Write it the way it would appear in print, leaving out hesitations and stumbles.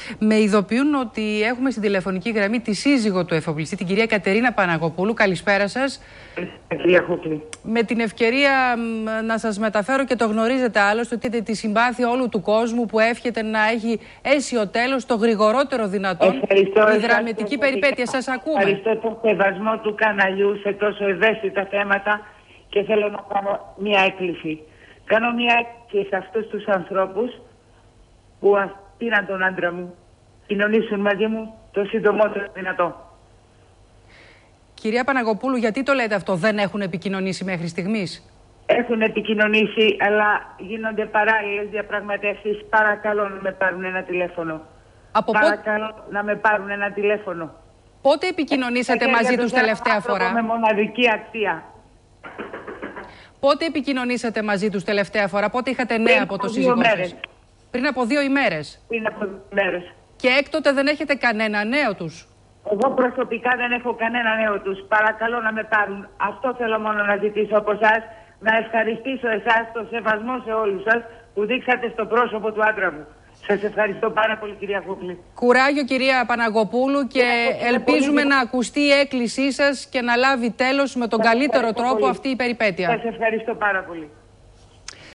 Με ειδοποιούν ότι έχουμε στην τηλεφωνική γραμμή τη σύζυγο του εφοπλιστή, την κυρία Κατερίνα Παναγοπούλου. Καλησπέρα σας. Με την ευκαιρία να σας μεταφέρω, και το γνωρίζετε άλλωστε, ότι τη συμπάθεια όλου του κόσμου που εύχεται να έχει αίσιο τέλος το γρηγορότερο δυνατόν η δραματική περιπέτεια. Σας ακούμε. Ευχαριστώ τον σεβασμό του καναλιού σε τόσο ευαίσθητα θέματα και θέλω να κάνω μια έκκληση. Κάνω μια έκκληση σε αυτούς τους ανθρώπους που πήραν τον άντρα μου, κοινωνήσουν μαζί μου το συντομότερο δυνατό. Κυρία Παναγοπούλου, γιατί το λέτε αυτό, δεν έχουν επικοινωνήσει μέχρι στιγμής? Έχουν επικοινωνήσει, αλλά γίνονται παράλληλες διαπραγματεύσεις. Παρακαλώ να με πάρουν ένα τηλέφωνο. Παρακαλώ να με πάρουν ένα τηλέφωνο. Πότε επικοινωνήσατε μαζί τους τελευταία φορά? Με μοναδική αξία. Πότε επικοινωνήσατε μαζί τους τελευταία φορά, πότε είχατε νέα από το σύζυγό σας? Πριν από 2 ημέρες. Πριν από 2 ημέρες. Και έκτοτε δεν έχετε κανένα νέο τους? Εγώ προσωπικά δεν έχω κανένα νέο τους. Παρακαλώ να με πάρουν. Αυτό θέλω μόνο να ζητήσω από εσάς. Να ευχαριστήσω εσάς, το σεβασμό σε όλους σας που δείξατε στο πρόσωπο του άντρα μου. Σας ευχαριστώ πάρα πολύ, κυρία Κούκλη. Κουράγιο, κυρία Παναγοπούλου, και ελπίζουμε να ακουστεί η έκκλησή σας και να λάβει τέλος με τον καλύτερο τρόπο αυτή η περιπέτεια. Σας ευχαριστώ πάρα πολύ.